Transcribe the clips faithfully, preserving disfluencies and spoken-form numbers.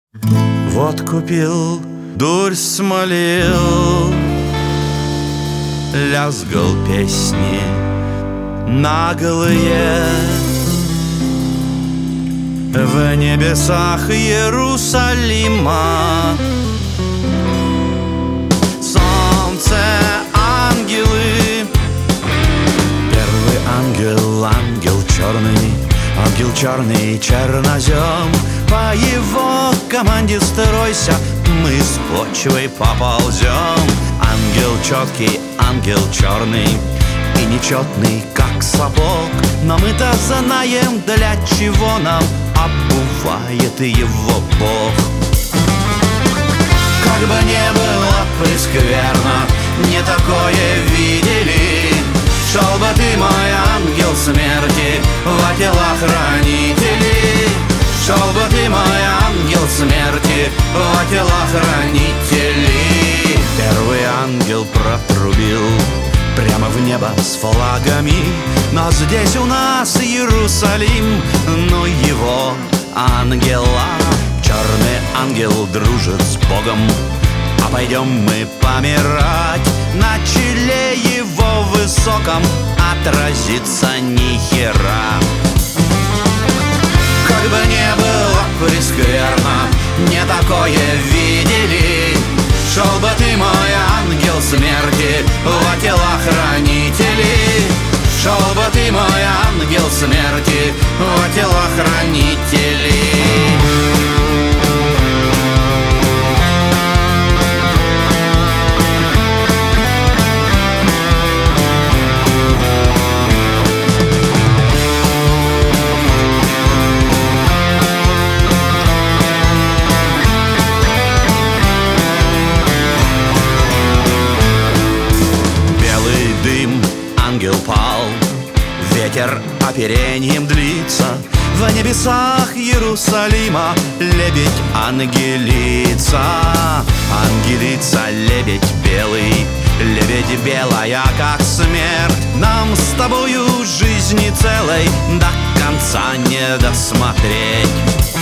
Вот купил, дурь смолил, лязгал песни наглые. В небесах Иерусалима солнце, ангелы. Первый ангел, ангел черный, ангел черный, чернозем. По его команде стройся, мы с почвой поползем. Ангел четкий, ангел черный и нечетный, как сапог. Но мы-то знаем, для чего нам обувает его Бог. Как бы не было прескверно, не такое видели. Шел бы ты, мой ангел смерти, во телохранителей. Шел бы ты, мой ангел смерти, во телохранителей. Первый ангел протрубил прямо в небо с флагами. Но здесь у нас Иерусалим, но его ангела. Черный ангел дружит с Богом, а пойдем мы помирать. На челе его высоком отразится ни хера. Как бы не было прескверно, не такое видели. Шел бы ты, мой ангел смерти, во телохранителей. Шел бы ты, мой ангел смерти, во телохранителей. Ангел пал, ветер оперением длится. В небесах Иерусалима лебедь ангелица. Ангелица, лебедь белый, лебедь белая, как смерть. Нам с тобою жизни целой до конца не досмотреть.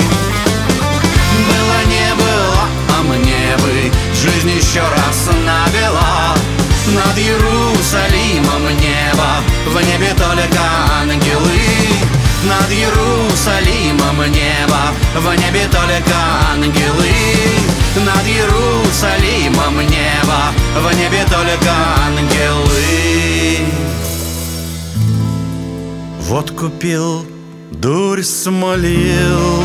Было не было, а мне бы жизнь еще раз навела. Над Иерусалимом небо, в небе только ангелы. Над Иерусалимом небо, в небе только ангелы. Над Иерусалимом небо, в небе только ангелы. Вот купил, дурь смолил,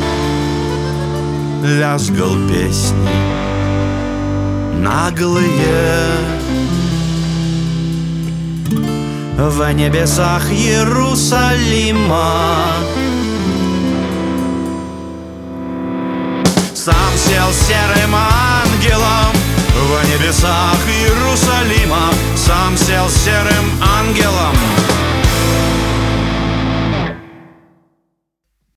лязгал песни наглые. В небесах Иерусалима сам сел серым ангелом. В небесах Иерусалима сам сел серым ангелом.